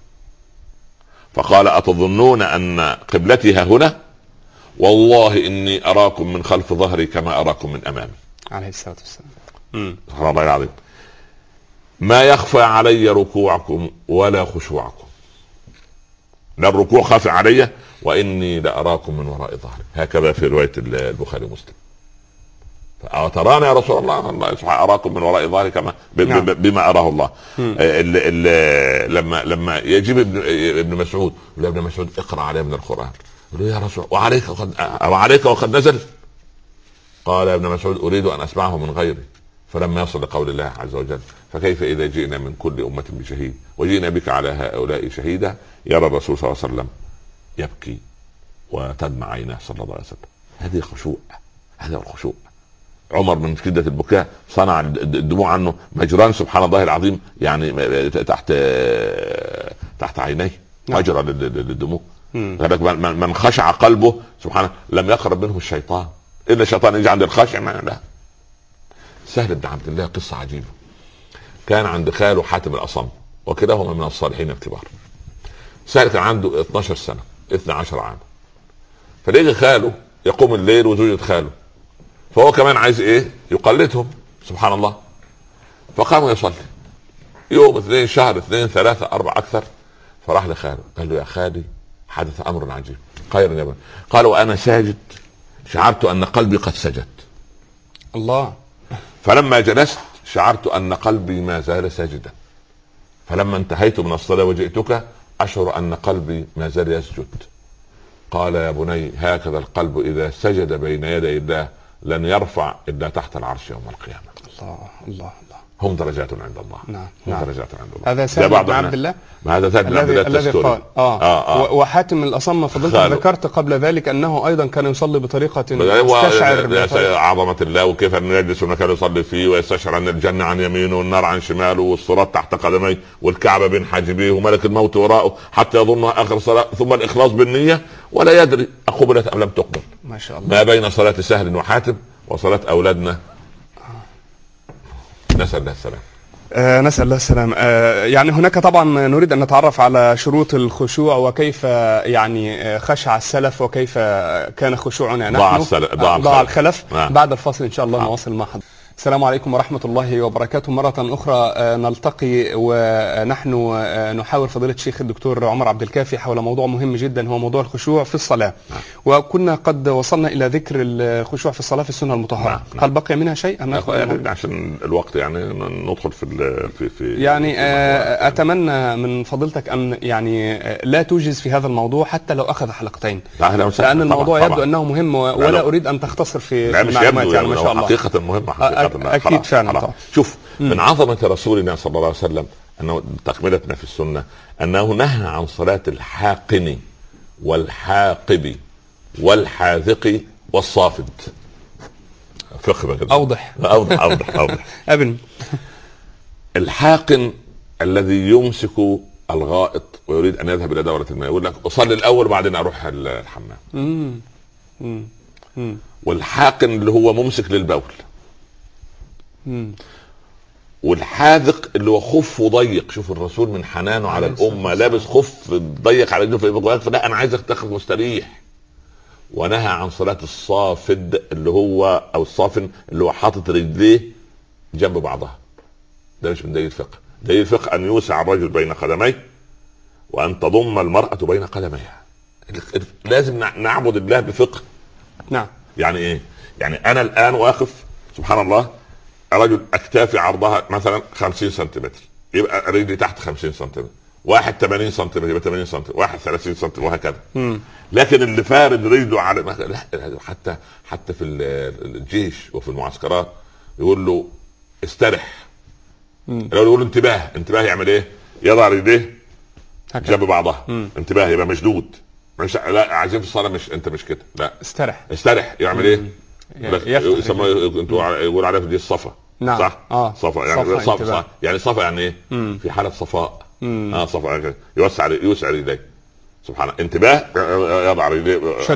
فقال أتظنون أن قبلتي ها هنا؟ والله إني أراكم من خلف ظهري كما أراكم من أمامي. عليه الصلاة والسلام. سبحان الله العظيم. ما يخفى علي ركوعكم ولا خشوعكم، لا الركوع خافي علي وإني لأراكم من وراء ظهري، هكذا في رواية البخاري ومسلم. تراني يا رسول الله؟ الله أراكم من وراء ظهري كما بما أراه الله. ال ال لما لما يجيب ابن, ابن مسعود يقول ابن مسعود اقرأ عليه من القرآن، يقول يا رسول وعليك وقد وعليك وقد نزل. قال ابن مسعود أريد أن أسمعه من غيري. فلما يصل لقول الله عز وجل فكيف إذا جئنا من كل أمة بشهيد وجئنا بك على هؤلاء شهيدا، يرى الرسول صلى الله عليه وسلم يبكي وتدمع عيناه صلى الله عليه وسلم. هذه خشوع. هذا الخشوع. عمر من شدة البكاء صنع الدموع عنه مجران سبحان الله العظيم، يعني تحت تحت عينيه مجرى للدموع. من خشع قلبه سبحانه لم يقرب منه الشيطان، الا الشيطان يجي عند الخشع ما لا. سهل بن عبد الله قصة عجيبة. كان عند خاله حاتم الأصم وكلاهما من الصالحين الكبار. سهل كان عنده اثناشر سنة اثني عشر عام، فلقى خاله يقوم الليل وزوجة خاله، فهو كمان عايز ايه يقلدهم سبحان الله. فقام يصلي يوم اثنين شهر اثنين ثلاثة أربعة أكثر، فراح لخاله قال له يا خالي حدث أمر عجيب. خير يا ابن. قال وأنا ساجد شعرت أن قلبي قد سجد. الله. فلما جلست شعرت أن قلبي ما زال ساجدا، فلما انتهيت من الصلاة وجئتك أشعر أن قلبي ما زال يسجد. قال يا بني هكذا القلب إذا سجد بين يدي الله لن يرفع إلا تحت العرش يوم القيامة. الله الله الله. هم درجات عند الله. نعم. هم نعم. درجات عند الله. هذا سهل بن عبد الله. ما هذا سهل بن عبد الله الذي قال آه. آه. آه. وحاتم الأصم فضلت ذكرت قبل ذلك أنه أيضا كان يصلي بطريقة تستشعر عظمة الله وكيف أنه يجلس وما كان يصلي فيه ويستشعر أن الجنة عن يمينه والنار عن شماله والصراط تحت قدميه والكعبة بين حاجبيه وملك الموت وراءه حتى يظنها آخر صلاة، ثم الإخلاص بالنية ولا يدري أقبلت أم لم تقبل. ما شاء الله. ما بين صلاة سهل وحاتم وصلاة أولادنا نسأل الله السلام. آه نسأل الله السلام. آه يعني هناك طبعا نريد أن نتعرف على شروط الخشوع وكيف يعني خشع السلف وكيف كان خشوعنا نحن. ضاع السلف ضاع, ضاع الخلف. آه. بعد الفصل إن شاء الله آه. نواصل مع حضرتك. السلام عليكم ورحمة الله وبركاته. مرة أخرى نلتقي ونحن نحاور فضيلة الشيخ الدكتور عمر عبد الكافي حول موضوع مهم جدا هو موضوع الخشوع في الصلاة. نعم. وكنا قد وصلنا إلى ذكر الخشوع في الصلاة في السنة المطهرة. نعم. هل بقي منها شيء؟ يعني عشان الوقت يعني ندخل في في, في يعني في أتمنى من فضيلتك أن يعني لا توجز في هذا الموضوع حتى لو أخذ حلقتين، لأن الموضوع طبعًا. يبدو أنه مهم ولا أريد أن تختصر في المعلومات يعني ما شاء الله. حقيقة مهمة حقيقة. أكيد فعلا. شوف من عظمة رسولنا صلى الله عليه وسلم أنه تكملتنا في السنة أنه نهى عن صلاة الحاقن والحاقب والحاذق والصافد. فقه بقى. أوضح أوضح أوضح أوضح أبن. الحاقن الذي يمسك الغائط ويريد أن يذهب إلى دورة الماء يقول لك أصلي الأول وبعدين أروح الحمام. مم. مم. مم. والحاقن اللي هو ممسك للبول. مم. والحاذق اللي هو خف ضيق. شوف الرسول من حنانه على الأمة لابس خف ضيق على جنبه فلا أنا عايزك تاخد مستريح. ونهى عن صلاة الصافد اللي هو أو الصافن اللي هو حاطط رجليه جنب بعضها. ده مش من دليل الفقه. دليل الفقه أن يوسع الرجل بين قدميه وأن تضم المرأة بين قدميها. لازم نعبد الله بفقه. نعم. يعني إيه؟ يعني أنا الآن واقف سبحان الله رجل أكتافي عرضها مثلا خمسين سنتيمتر يبقى رجلي تحت خمسين سنتيمتر، واحد ثمانين سنتيمتر يبقى ثمانين سنتيمتر، واحد ثلاثين سنتيمتر وهكذا. مم. لكن اللي فارد رجله على لا حتى حتى في الجيش وفي المعسكرات يقول له استرح. مم. لو يقول له انتباه انتباه يعمل ايه؟ يضع رجليه جنب بعضها. مم. انتباه يبقى مشدود. مش لا عايزين في الصلاه مش انت مش كده لا استرح استرح يعمل ايه؟ يسمى انتوا يقول عليها دي الصفا. نعم. صح. اه صفا يعني صفا, صفا, صفا يعني صفا يعني ايه؟ مم. في حاله صفاء. مم. اه صفا يعني يوسع يوسع رجليه سبحان الله. انتباه يضع رجليه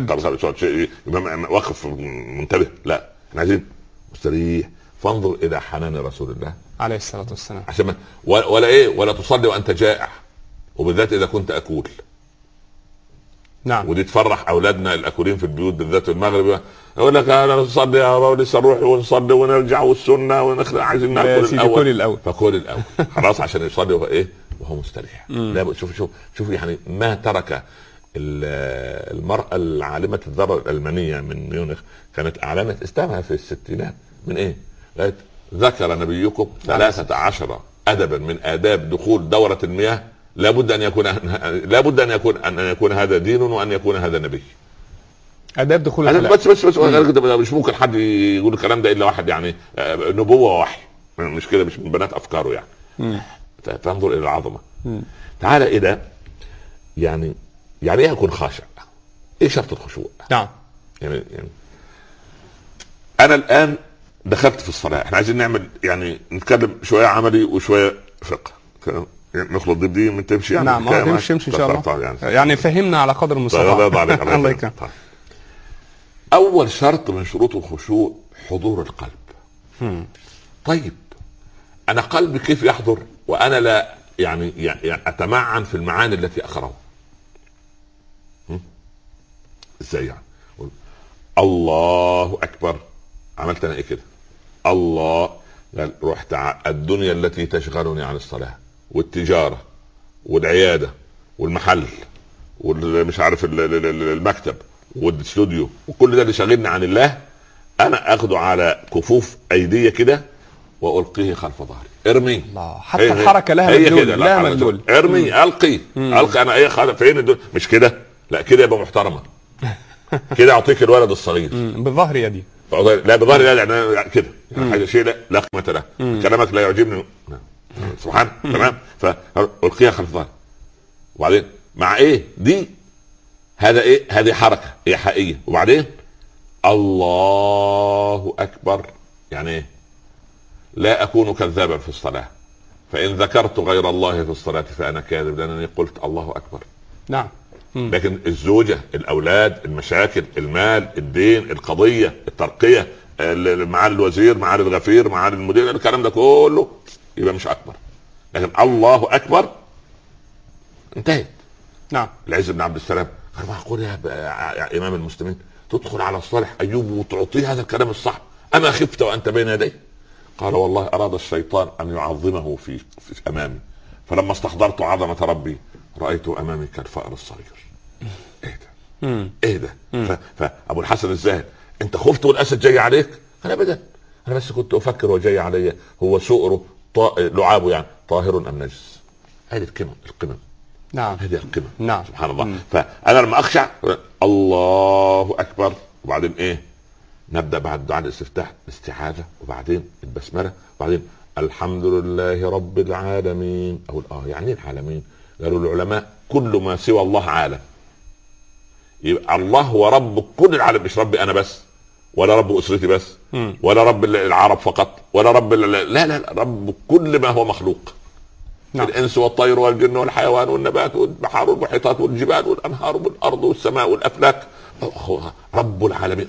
وقف منتبه. لا احنا عايزين مستريح. فانظر الى حنان رسول الله عليه الصلاه والسلام عشان ولا ايه ولا تصلي وانت جائع وبالذات اذا كنت اكول. نعم. ودي تفرح اولادنا الاكولين في البيوت بالذات في المغرب يقول لك انا نصلي يا بابا لسه نروح ونصلي ونرجع والسنه ونخلع عايزين ناكل الاول. كل الاول فكل الاول خلاص عشان يصلي وهو ايه وهو مستريح. لا شوف شوف شوف يعني ما ترك المراه العالمه الذره الالمانيه من ميونخ كانت اعلنت اسلامها في الستينات من ايه؟ ذكر نبيكم ثلاثة عشر ادبا من اداب دخول دوره المياه لابد ان يكون لابد ان يكون ان يكون هذا دين وان يكون هذا نبي. اداب دخول الخلاء. بس بس بس مش ممكن حد يقول الكلام ده الا واحد يعني نبوه ووحي مش كده مش من بنات افكاره يعني. مم. تنظر الى العظمه. مم. تعال الى يعني يعني ايه اكون خاشع؟ ايه شرط الخشوع؟ نعم. يعني يعني انا الان دخلت في الصلاه، احنا عايزين نعمل يعني نتكلم شويه عملي وشويه فقه، نخلط دي بدي من تمشي يعني. نعم تمشي تمشي ان شاء الله يعني, يعني فهمنا على قدر المستطاع. الله يكرمك. اول شرط من شروط الخشوع حضور القلب. هم. طيب انا قلبي كيف يحضر وانا لا يعني, يعني اتمعن في المعاني التي اقرأها؟ ازاي يعني؟ الله اكبر، عملت انا ايه كده؟ الله قال رحت الدنيا التي تشغلني عن الصلاة والتجارة والعيادة والمحل والمش عارف المكتب والاستوديو وكل ده اللي شاغلني عن الله، انا اخده على كفوف ايديا كده والقيه خلف ظهري. ارمي الله. حتى الحركه لها مدلول. لا مدلول. ارمي القي القي انا ايه خالف فين الدنيا. مش كده، لا كده يبقى محترمه. كده اعطيك الولد الصغير بظهر يدي. لا بظهر يدي يعني كده يعني حاجه شيء لا لا قيمه له. كلامك لا يعجبني سبحان. تمام. فالقيها خلف ظهري وبعدين مع ايه دي؟ هذا ايه؟ هذه حركه ايحائيه. وبعدين الله اكبر يعني ايه؟ لا اكون كذابا في الصلاه، فان ذكرت غير الله في الصلاه فانا كاذب لانني قلت الله اكبر. نعم. مم. لكن الزوجه، الاولاد، المشاكل، المال، الدين، القضيه، الترقيه، معالي الوزير، معالي الغفير، معالي المدير، الكلام ده كله يبقى مش اكبر. لكن الله اكبر انتهت. نعم. العز بن عبد السلام قال معقول يا, يا امام المسلمين تدخل على صالح ايوب وتعطيه هذا الكلام الصح؟ اما خفت وانت بين يديه؟ قال والله اراد الشيطان ان يعظمه في, في امامي، فلما استحضرت عظمه ربي رايت امامي كالفأر الصغير. ايه ده؟ ايه ده؟ فابو الحسن الزاهد انت خفت والاسد جاي عليك؟ قال ابدا، انا بس كنت افكر وجاي علي هو سؤره طا... لعابه يعني طاهر ام نجس. هذه القمم القمم. نعم. هذه القمم. نعم. سبحان الله. مم. فانا لما اخشع الله اكبر وبعدين ايه؟ نبدا بعد دعاء الاستفتاح الاستعاذه وبعدين البسمله وبعدين الحمد لله رب العالمين. اقول اه يعني ايه العالمين؟ قالوا العلماء كل ما سوى الله عالم. يبقى الله هو رب كل العالم، مش ربي انا بس ولا رب اسرتي بس م. ولا رب العرب فقط ولا رب لا لا, لا رب كل ما هو مخلوق. نعم. الانس والطير والجن والحيوان والنبات والبحار والمحيطات والجبال والانهار والارض والسماء والافلاك. رب العالمين.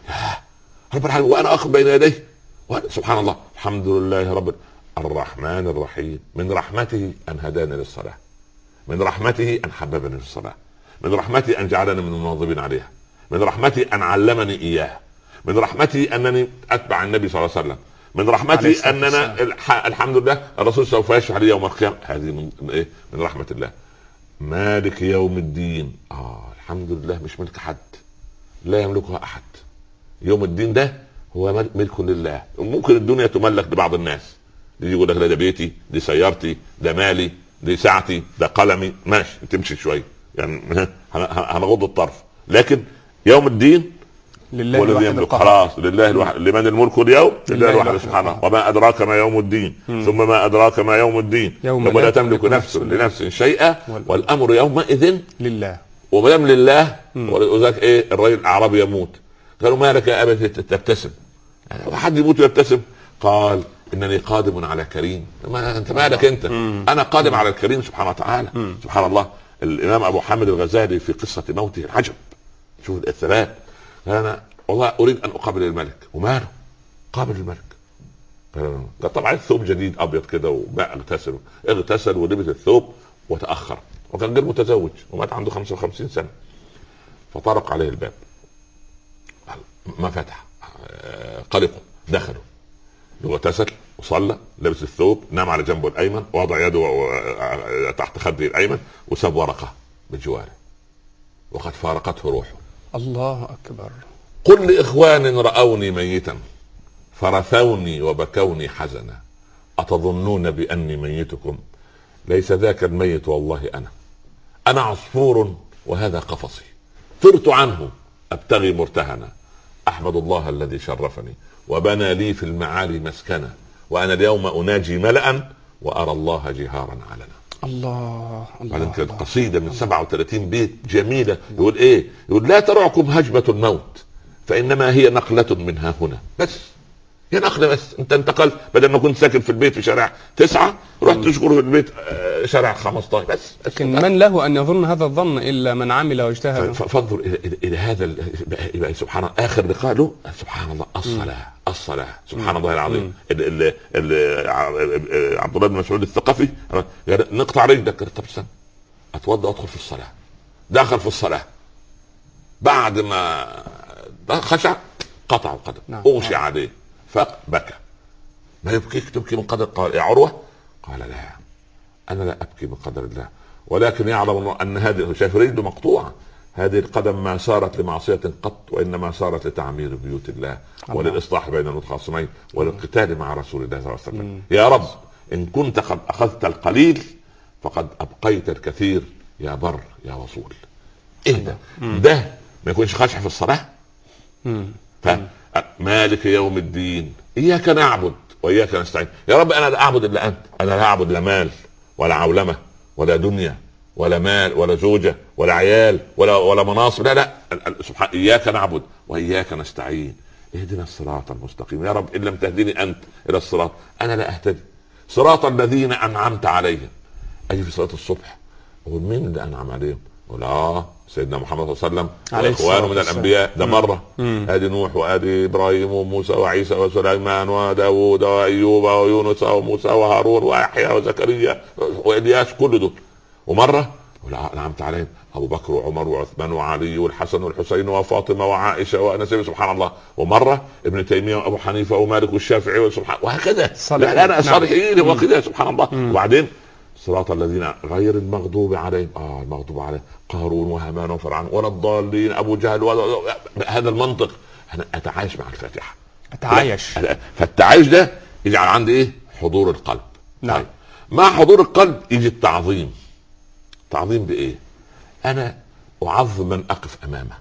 رب العالمين وانا اخذ بين يديه. سبحان الله. الحمد لله رب الرحمن الرحيم. من رحمته ان هداني للصلاه، من رحمته ان حببني في الصلاه، من رحمته ان جعلني من المواظبين عليها، من رحمته ان علمني اياه، من رحمته انني اتبع النبي صلى الله عليه وسلم، من رحمته اننا الحمد لله الرسول سوف يشفع لي يوم القيامه. هذه من ايه؟ من رحمه الله. مالك يوم الدين. اه الحمد لله مش ملك حد، لا يملكها احد. يوم الدين ده هو ملك لله. ممكن الدنيا تملك لبعض الناس، يجي يقول لك ده بيتي، دي سيارتي، ده مالي، دي ساعتي، ده قلمي، ماشي تمشي شويه يعني هنغض الطرف. لكن يوم الدين لله الواحد خلاص لله الواحد. لمن الملك اليوم؟ لله الواحد سبحانه. وما ادراك ما يوم الدين. مم. ثم ما ادراك ما يوم الدين يوم, يوم لا تملك نفس لنفس شيئا والامر يومئذ لله. وما دام لله وذاك ايه؟ الرجل الاعرابي يموت، قالوا ما لك يا ابت تبتسم؟ حد يموت ويبتسم؟ قال انني قادم على كريم. ما انت مالك انت؟ مم. انا قادم مم. على الكريم سبحانه وتعالى. مم. سبحان الله. الامام ابو حامد الغزالي في قصه موته العجب، شوف الثبات. انا والله اريد ان اقابل الملك. وماله؟ قابل الملك. ده طبعا الثوب جديد ابيض كده وما اغتسل اغتسل ولبس الثوب وتاخر، وكان غير متزوج ومات عنده خمسة وخمسين سنه. فطرق عليه الباب، ما فتح، قلقوا، دخلوا، اغتسل وصلى، لبس الثوب، نام على جنبه الايمن، وضع يده تحت خده الايمن، وساب ورقه بجواره، وقد فارقته روحه. الله اكبر. قل لاخوان راوني ميتا فرثوني وبكوني حزنا اتظنون باني ميتكم؟ ليس ذاك الميت والله انا انا عصفور وهذا قفصي، طرت عنه ابتغي مرتهنا، احمد الله الذي شرفني وبنى لي في المعالي مسكنا، وانا اليوم اناجي ملأ وارى الله جهارا علنا. الله الله. بعدين كانت قصيده من سبعة وثلاثين بيت جميله. يقول ايه؟ يقول لا ترعكم هجمه الموت فانما هي نقله منها هنا بس، هي نقله بس. انت انتقلت، بدل ما كنت ساكن في البيت في شارع تسعة رحت تشكر في البيت شارع خمستاشر بس. لكن من له ان يظن هذا الظن الا من عمل واجتهد. فانظر الى, إلى هذا سبحان الله. اخر لقاء له سبحان الله الصلاه الصلاه سبحان الله العظيم. عبد الله بن مسعود الثقفي نقطع رجلك، طب استنى اتوضا ادخل في الصلاه. دخل في الصلاه بعد ما خشع قطع القدم، اغشي عليه فبكى. ما يبكيك تبكي من قدر؟ قال يا عروه، قال لا انا لا ابكي من قدر الله، ولكن يعلم ان هذه، شايف رجله مقطوعه، هذه القدم ما صارت لمعصيه قط، وانما صارت لتعمير بيوت الله وللاصلاح بين المتخاصمين وللقتال مع رسول الله صلى الله عليه وسلم. يا رب ان كنت قد اخذت القليل فقد ابقيت الكثير يا بر يا وصول. ايه ده؟ ده ما يكونش خشع في الصلاه؟ فمالك يوم الدين اياك نعبد واياك نستعين. يا رب انا لا اعبد الا انت، انا لا اعبد لا مال ولا عولمه ولا دنيا ولا مال ولا زوجه ولا عيال ولا ولا مناصب، لا لا سبحان، اياك نعبد واياك نستعين. اهدنا الصراط المستقيم. يا رب ان لم تهدني انت الى الصراط انا لا اهتدي. صراط الذين انعمت عليهم. اي في صلاه الصبح اقول مين اللي انعم عليهم؟ اقول اه سيدنا محمد صلى الله عليه وسلم واخوانه من الانبياء. ده مره ادي نوح وادي ابراهيم وموسى وعيسى وسليمان وداوود وايوب ويونس وموسى وهارون ويحيى وزكريا والياس، كل دول. ومره نعمت عليهم ابو بكر وعمر وعثمان وعلي والحسن والحسين وفاطمه وعائشه وانس، سبحان الله. ومره ابن تيميه وابو حنيفه ومالك والشافعي وسبحان، وهكذا انا الصالحين وكذا سبحان الله. وبعدين صراط الذين غير المغضوب عليهم، اه المغضوب عليهم قارون وهامان وفرعون ولا الضالين ابو جهل و... هذا المنطق. انا اتعايش مع الفاتحه، اتعايش. فالتعايش ده يجعل عندي ايه؟ حضور القلب. نعم. طيب. مع حضور القلب يجي التعظيم. تعظيم بايه؟ انا اعظم من اقف امامه.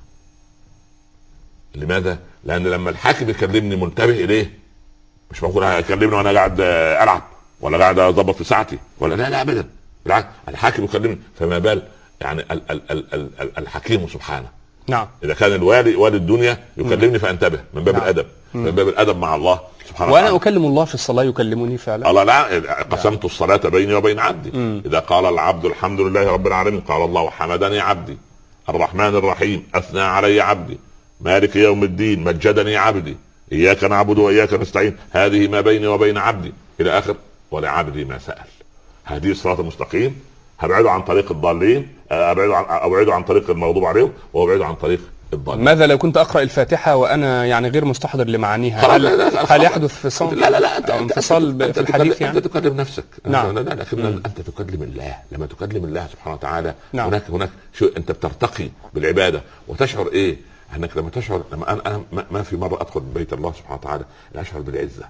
لماذا؟ لان لما الحاكم يكلمني منتبه اليه، مش معقول هيكلمني وانا قاعد العب ولا قاعد اضبط في ساعتي ولا لا لا ابدا. بالعكس الحاكم يكلمني، فما بال يعني ال ال ال ال ال الحكيم سبحانه. نعم. اذا كان الوالي والي الدنيا يكلمني فانتبه من باب نعم. الادب، من باب الادب مع الله سبحانه وأنا وتعالى. وانا اكلم الله في الصلاه يكلمني فعلا. الله لا قسمت الصلاه بيني وبين عبدي. مم. اذا قال العبد الحمد لله رب العالمين قال الله حمدني عبدي، الرحمن الرحيم اثنى علي عبدي، مالك يوم الدين مجدني عبدي، اياك نعبد واياك نستعين هذه ما بيني وبين عبدي الى اخر، ولعبدي ما سأل. هذه الصراط المستقيم. هبعده عن طريق الضالين، ابعده عن ابعده عن طريق المغضوب عليهم، وابعده عن طريق الضالين. ماذا لو كنت اقرا الفاتحه وانا يعني غير مستحضر لمعانيها؟ هل, هل يحدث فصال؟ لا لا لا انت انفصال في الحديث يعني؟ انت تكلم نفسك. نعم. لا لا لكن انت تكلم الله. لما تكلم الله سبحانه وتعالى نعم. هناك هناك شو انت بترتقي بالعباده وتشعر ايه؟ انك لما تشعر، لما انا انا ما في مره ادخل بيت الله سبحانه وتعالى اشعر بالعزه.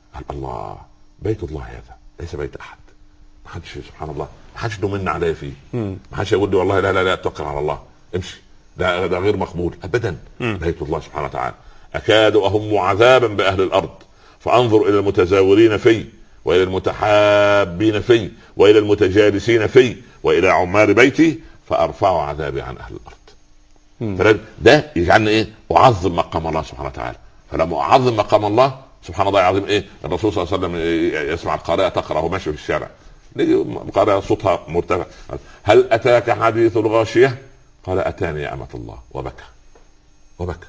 الله بيت الله هذا ليس بيت احد. ما حدش سبحان الله ما حدش يمن علي فيه. ما حدش يقول لي والله لا لا لا توكل على الله امشي، ده ده غير مقبول ابدا. مم. بيت الله سبحانه وتعالى. اكاد اهم عذابا باهل الارض فانظر الى المتزاورين فيه والى المتحابين فيه والى المتجالسين فيه والى عمار بيتي فارفع عذابي عن اهل الارض. ده يجعلني ايه؟ اعظم مقام الله سبحانه وتعالى. فلما اعظم مقام الله سبحان الله العظيم ايه؟ الرسول صلى الله عليه وسلم يسمع القارئة تقرأ وهو ماشي في الشارع، قارئة صوتها مرتفع، هل اتاك حديث الغاشية؟ قال اتاني يا امة الله، وبكى وبكى.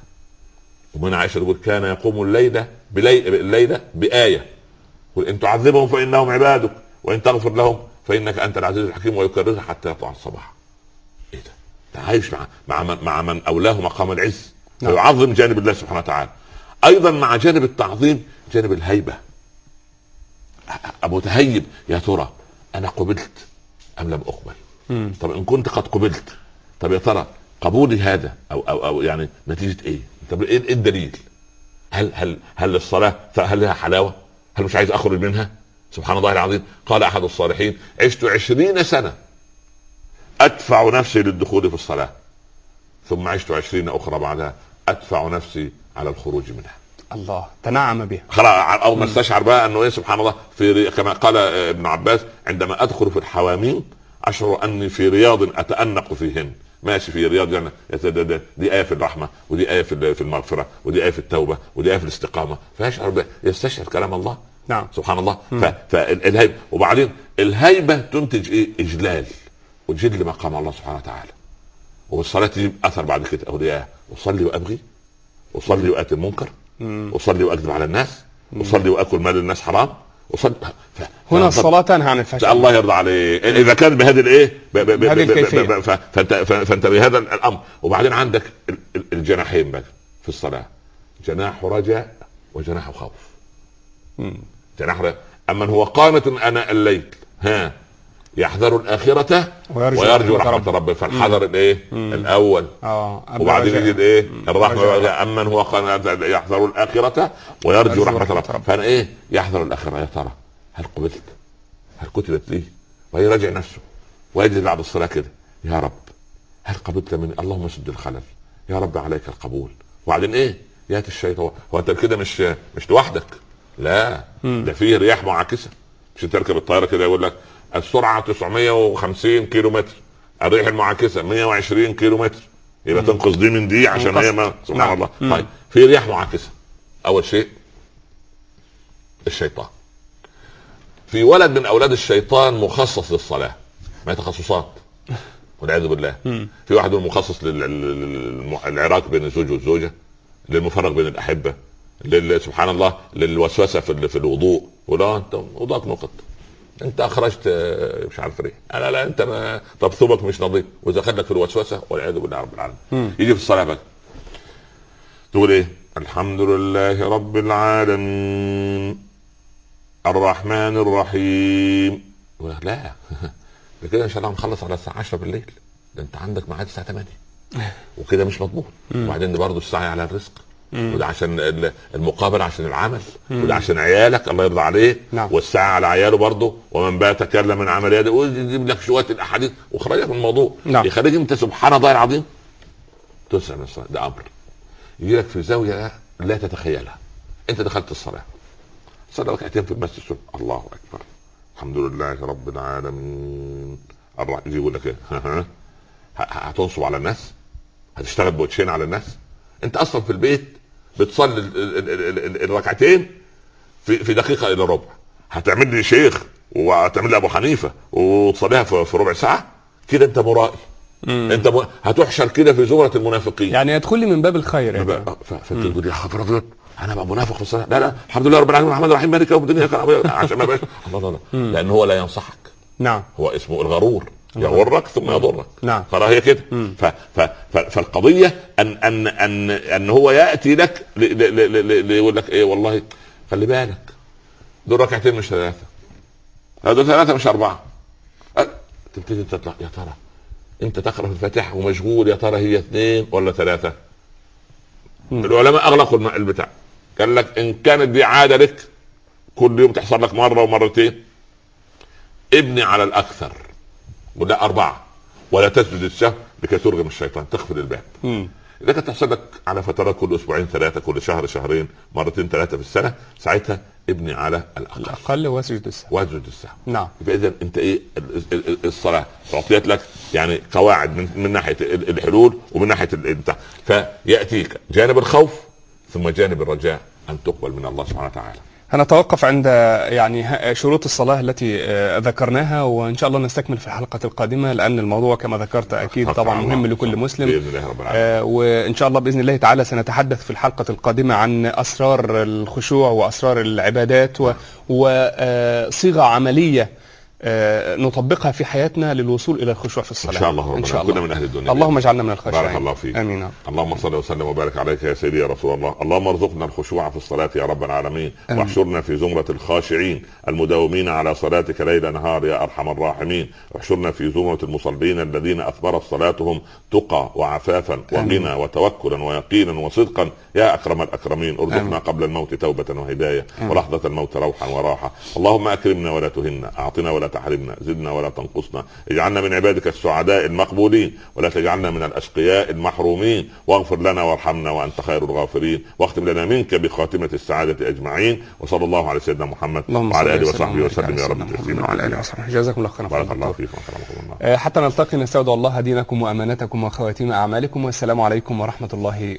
ومن عائشة تقول كان يقوم الليلة الليلة بآية، قل ان تعذبهم فانهم عبادك وان تغفر لهم فانك انت العزيز الحكيم، ويكررها حتى يطلع الصباح. ايه ده؟ تعايش مع مع من, مع من اولاه مقام العز. نعم. فيعظم جانب الله سبحانه وتعالى. ايضا مع جانب التعظيم جانب الهيبة. ابو تهيب يا ترى انا قبلت ام لم اقبل؟ مم. طب ان كنت قد قبلت، طب يا ترى قبولي هذا او او او يعني نتيجة ايه؟ طب ايه الدليل؟ هل هل هل الصلاة هل لها حلاوة؟ هل مش عايز اخرج منها؟ سبحان الله العظيم. قال احد الصالحين عشت عشرين سنة ادفع نفسي للدخول في الصلاة، ثم عشت عشرين اخرى بعدها ادفع نفسي على الخروج منها. الله تنعم بها. خلاص اول ما استشعر بقى انه ايه سبحان الله، في كما قال ابن عباس عندما ادخل في الحواميم اشعر اني في رياض اتأنق فيهن، ماشي في رياض جنة، دي آية في الرحمة، ودي آية في المغفرة، ودي آية في التوبة، ودي آية في الاستقامة، فيشعر يستشعر كلام الله. نعم سبحان الله. فالهيبة، وبعدين الهيبة تنتج ايه؟ اجلال وجل مقام الله سبحانه وتعالى. والصلاة تجيب اثر بعد كده، اولياء اصلي وابغي، اصلي واتي المنكر، اصلي واكذب على الناس، اصلي واكل مال الناس حرام، اصلي. ف... هنا الصلاة تنهى عن الفحشاء. الله يرضى عليه اذا كان بهذه الايه، بهذه الكيفية. فانت فانت بهذا الامر. وبعدين عندك الجناحين بقى في الصلاة، جناح رجاء وجناح خوف. جناح رجاء، اما هو قانت اناء الليل ها يحذر الآخرة ويرجو, ويرجو رحمة ربه رب. فالحذر الايه الاول، اه وبعدين يجي الايه الرحمة. اما هو قانت يحذر الآخرة ويرجو رحمة ربه. فانا ايه يحذر الآخرة؟ يا ترى هل قبلت؟ هل كتبت لي؟ ويراجع نفسه ويجلس بعد الصلاة كده، يا رب هل قبلت مني؟ اللهم سد الخلل، يا رب عليك القبول. وبعدين ايه ياتي الشيطان. هو انت كده مش مش لوحدك، لا ده فيه رياح معاكسة. مش تركب الطيارة كده يقول لك السرعة تسعمية وخمسين كيلو متر، الريح المعاكسة مية وعشرين كيلو متر، يبقى تنقص دي من دي عشان هي ما سبحان نعم. الله. مم. طيب في رياح معاكسة. اول شيء الشيطان. في ولد من اولاد الشيطان مخصص للصلاة، ما هي تخصصات والعياذ بالله. مم. في واحد مخصص للعراك بين الزوج والزوجة، للمفرق بين الاحبة، سبحان الله، للوسوسة في الوضوء. ولا انت وضعك نقط، انت اخرجت مش عارف ايه، انا لا انت ما طب ثوبك مش نظيف، ودخلك في الوسوسه والعياذ بالله رب العالمين. يجي في الصلاه بقى تقول ايه؟ الحمد لله رب العالمين الرحمن الرحيم. لا ده كده ان شاء الله هنخلص على الساعه عشرة بالليل، ده انت عندك ميعاد الساعه ثمانية وكده مش مضبوط. وبعدين برضه الساعه على الرزق، وده عشان المقابله، عشان العمل، وده عشان عيالك الله يرضى عليه. نعم. والساعه على عياله برضه، ومن بات كلم من عمل يده، ويجيب لك شويه الاحاديث وخرجك من الموضوع. نعم. يخليك انت سبحان الله العظيم تسأل من الصلاه. ده امر يجي لك في زاويه لا تتخيلها. انت دخلت الصلاه، صلى ركعتين في المسجد، الله اكبر، الحمد لله رب العالمين الرحمن. يجي يقول لك ايه؟ هتنصب على الناس؟ هتشتغل بوتشين على الناس؟ انت اصلا في البيت بتصلي الركعتين في في دقيقه الا ربع. هتعمل لي شيخ وهتعمل لي ابو حنيفه وتصليها في ربع ساعه كده؟ انت مرائي. مم. انت م... هتحشر كده في زمره المنافقين، يعني يدخل لي من باب الخير يعني. فتقول يا خبر ابيض انا بقى منافق في الصلاه؟ لا لا الحمد لله رب العالمين الرحمن الرحيم مالك يوم الدين عشان ما بقاش الله الله، لان هو لا ينصحك. نعم. هو اسمه الغرور، يغرك ثم يضرك. نعم. فهي كده. ف... ف... ف... فالقضيه ان ان ان ان هو ياتي لك يقول لك ايه؟ والله خلي بالك دول ركعتين مش ثلاثه، هذول ثلاثه مش اربعه. تبتدي تطلع يا ترى انت تقرا في الفاتحه ومشغول، يا ترى هي اثنين ولا ثلاثه؟ العلماء اغلقوا البتاع، قال لك ان كانت دي عاده لك كل يوم تحصل لك مره ومرتين، ابني على الاكثر، ولا اربعه، ولا تسجد السهو لكي ترغم الشيطان، تخفض الباب. اذا كانت تحصل لك على فترات كل اسبوعين ثلاثه، كل شهر شهرين، مرتين ثلاثه في السنه، ساعتها ابني على الاقل الاقل واسجد السهو واسجد السهو. نعم. فاذا انت ايه الصلاه تعطيت لك يعني قواعد من, من ناحيه الحلول ومن ناحيه انت، فياتيك جانب الخوف ثم جانب الرجاء ان تقبل من الله سبحانه وتعالى. هنتوقف عند يعني شروط الصلاة التي ذكرناها، وإن شاء الله نستكمل في الحلقة القادمة، لأن الموضوع كما ذكرت أكيد طبعا مهم لكل مسلم بإذن الله رب العالمين. آه وإن شاء الله بإذن الله تعالى سنتحدث في الحلقة القادمة عن أسرار الخشوع وأسرار العبادات وصيغة عملية آه نطبقها في حياتنا للوصول الى الخشوع في الصلاه. ان شاء الله. ان شاء الله. كنا من اهل الدنيا. اللهم اجعلنا من الخاشعين. بارك الله فيك. امين. اللهم صل وسلم وبارك عليك يا سيدي يا رسول الله. اللهم ارزقنا الخشوع في الصلاه يا رب العالمين، واحشرنا في زمره الخاشعين المداومين على صلاتك ليل نهار يا ارحم الراحمين. واحشرنا في زمره المصلين الذين اثمرت صلاتهم تقى وعفافا وغنى وتوكلا ويقينا وصدقا يا اكرم الاكرمين. ارزقنا قبل الموت توبه وهدايه، ولحظه الموت روحا وراحه. اللهم اكرمنا ولا تهنا، اعطنا ولا تحرمنا، زدنا ولا تنقصنا، اجعلنا من عبادك السعداء المقبولين ولا تجعلنا من الاشقياء المحرومين، واغفر لنا وارحمنا وانت خير الغافرين، واختم لنا منك بخاتمه السعاده اجمعين. وصلى الله على سيدنا محمد وعلى اله وصحبه وسلم يا رب. وعلى اله وصحبه. جزاكم الله خيرا. بارك الله فيكم وسلام الله. حتى نلتقي نستودع الله دينكم وامانتكم وخواتيم اعمالكم، والسلام عليكم ورحمه الله